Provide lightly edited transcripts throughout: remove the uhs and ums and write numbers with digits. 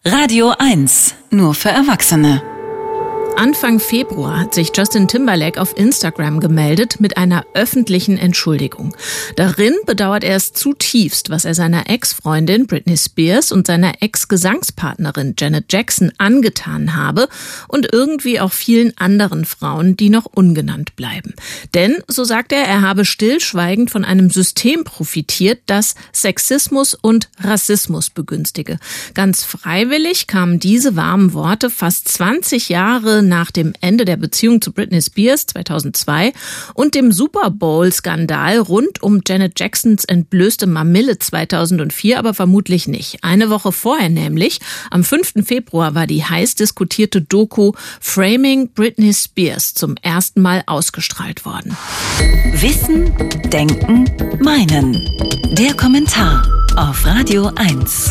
Radio 1, nur für Erwachsene. Anfang Februar hat sich Justin Timberlake auf Instagram gemeldet mit einer öffentlichen Entschuldigung. Darin bedauert er es zutiefst, was er seiner Ex-Freundin Britney Spears und seiner Ex-Gesangspartnerin Janet Jackson angetan habe und irgendwie auch vielen anderen Frauen, die noch ungenannt bleiben. Denn, so sagt er habe stillschweigend von einem System profitiert, das Sexismus und Rassismus begünstige. Ganz freiwillig kamen diese warmen Worte fast 20 Jahre nach dem Ende der Beziehung zu Britney Spears 2002 und dem Super Bowl-Skandal rund um Janet Jacksons entblößte Mamille 2004 aber vermutlich nicht. Eine Woche vorher nämlich, am 5. Februar, war die heiß diskutierte Doku Framing Britney Spears zum ersten Mal ausgestrahlt worden. Wissen, Denken, Meinen. Der Kommentar auf Radio 1.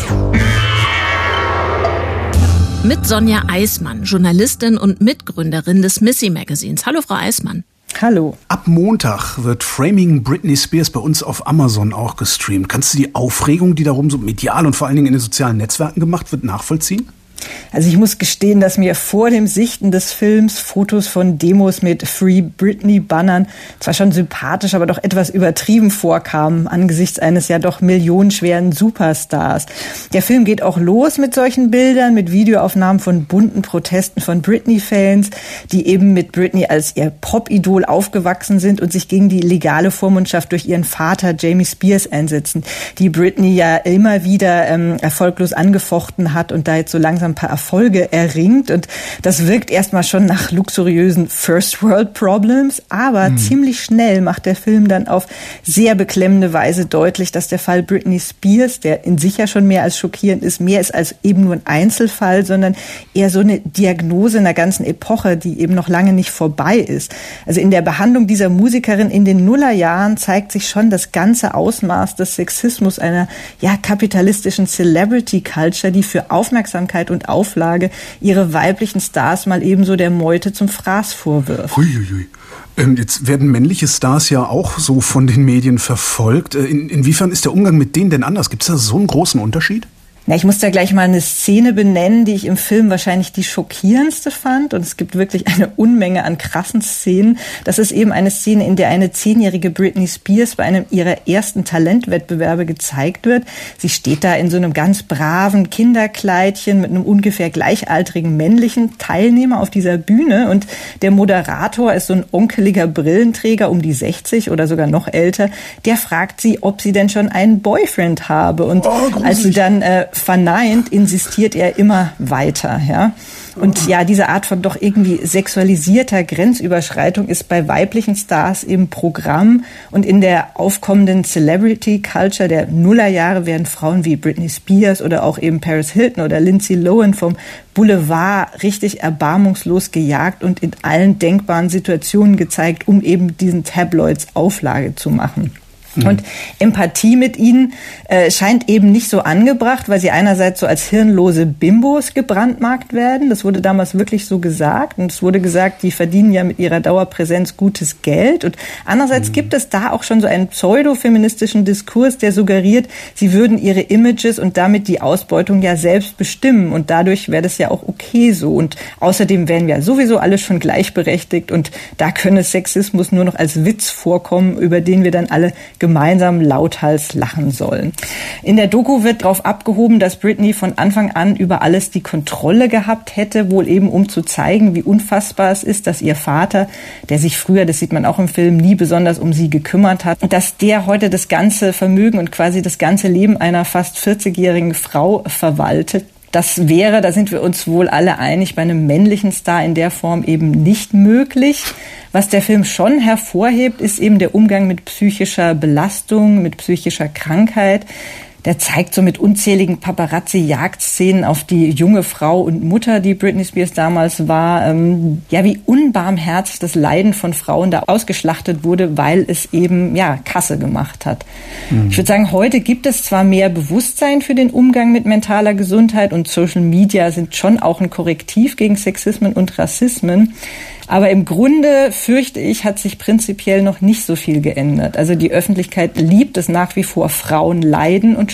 Mit Sonja Eismann, Journalistin und Mitgründerin des Missy Magazins. Hallo, Frau Eismann. Hallo. Ab Montag wird Framing Britney Spears bei uns auf Amazon auch gestreamt. Kannst du die Aufregung, die darum so medial und vor allen Dingen in den sozialen Netzwerken gemacht wird, nachvollziehen? Also ich muss gestehen, dass mir vor dem Sichten des Films Fotos von Demos mit Free Britney-Bannern zwar schon sympathisch, aber doch etwas übertrieben vorkamen angesichts eines ja doch millionenschweren Superstars. Der Film geht auch los mit solchen Bildern, mit Videoaufnahmen von bunten Protesten von Britney-Fans, die eben mit Britney als ihr Pop-Idol aufgewachsen sind und sich gegen die legale Vormundschaft durch ihren Vater Jamie Spears einsetzen, die Britney ja immer wieder erfolglos angefochten hat und da jetzt so langsam ein paar Erfolge erringt. Und das wirkt erstmal schon nach luxuriösen First-World-Problems, aber ziemlich schnell macht der Film dann auf sehr beklemmende Weise deutlich, dass der Fall Britney Spears, der in sich ja schon mehr als schockierend ist, mehr ist als eben nur ein Einzelfall, sondern eher so eine Diagnose einer ganzen Epoche, die eben noch lange nicht vorbei ist. Also in der Behandlung dieser Musikerin in den Nullerjahren zeigt sich schon das ganze Ausmaß des Sexismus einer kapitalistischen Celebrity-Culture, die für Aufmerksamkeit und Auflage ihre weiblichen Stars mal ebenso der Meute zum Fraß vorwirft. Huiuiui. Jetzt werden männliche Stars ja auch so von den Medien verfolgt. Inwiefern ist der Umgang mit denen denn anders? Gibt es da so einen großen Unterschied? Ich muss da gleich mal eine Szene benennen, die ich im Film wahrscheinlich die schockierendste fand. Und es gibt wirklich eine Unmenge an krassen Szenen. Das ist eben eine Szene, in der eine 10-jährige Britney Spears bei einem ihrer ersten Talentwettbewerbe gezeigt wird. Sie steht da in so einem ganz braven Kinderkleidchen mit einem ungefähr gleichaltrigen männlichen Teilnehmer auf dieser Bühne. Und der Moderator ist so ein onkeliger Brillenträger um die 60 oder sogar noch älter. Der fragt sie, ob sie denn schon einen Boyfriend habe. Und als sie dann verneint, insistiert er immer weiter, ja. Und diese Art von doch irgendwie sexualisierter Grenzüberschreitung ist bei weiblichen Stars im Programm. Und in der aufkommenden Celebrity-Culture der Nullerjahre werden Frauen wie Britney Spears oder auch eben Paris Hilton oder Lindsay Lohan vom Boulevard richtig erbarmungslos gejagt und in allen denkbaren Situationen gezeigt, um eben diesen Tabloids Auflage zu machen. Und Empathie mit ihnen scheint eben nicht so angebracht, weil sie einerseits so als hirnlose Bimbos gebrandmarkt werden. Das wurde damals wirklich so gesagt. Und es wurde gesagt, die verdienen ja mit ihrer Dauerpräsenz gutes Geld. Und andererseits gibt es da auch schon so einen pseudo-feministischen Diskurs, der suggeriert, sie würden ihre Images und damit die Ausbeutung ja selbst bestimmen. Und dadurch wäre das ja auch okay so. Und außerdem wären ja sowieso alle schon gleichberechtigt. Und da könne Sexismus nur noch als Witz vorkommen, über den wir dann alle gemeinsam lauthals lachen sollen. In der Doku wird darauf abgehoben, dass Britney von Anfang an über alles die Kontrolle gehabt hätte, wohl eben um zu zeigen, wie unfassbar es ist, dass ihr Vater, der sich früher, das sieht man auch im Film, nie besonders um sie gekümmert hat, dass der heute das ganze Vermögen und quasi das ganze Leben einer fast 40-jährigen Frau verwaltet. Das wäre, da sind wir uns wohl alle einig, bei einem männlichen Star in der Form eben nicht möglich. Was der Film schon hervorhebt, ist eben der Umgang mit psychischer Belastung, mit psychischer Krankheit. Der zeigt so mit unzähligen Paparazzi-Jagdszenen auf die junge Frau und Mutter, die Britney Spears damals war, wie unbarmherzig das Leiden von Frauen da ausgeschlachtet wurde, weil es eben Kasse gemacht hat. Ich würde sagen, heute gibt es zwar mehr Bewusstsein für den Umgang mit mentaler Gesundheit und Social Media sind schon auch ein Korrektiv gegen Sexismen und Rassismen. Aber im Grunde, fürchte ich, hat sich prinzipiell noch nicht so viel geändert. Also die Öffentlichkeit liebt es nach wie vor, Frauen leiden und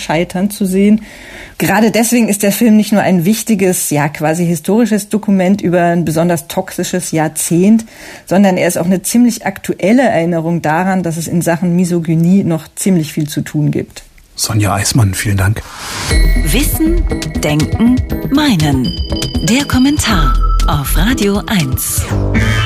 Scheitern zu sehen. Gerade deswegen ist der Film nicht nur ein wichtiges, ja quasi historisches Dokument über ein besonders toxisches Jahrzehnt, sondern er ist auch eine ziemlich aktuelle Erinnerung daran, dass es in Sachen Misogynie noch ziemlich viel zu tun gibt. Sonja Eismann, vielen Dank. Wissen, Denken, Meinen. Der Kommentar auf Radio 1.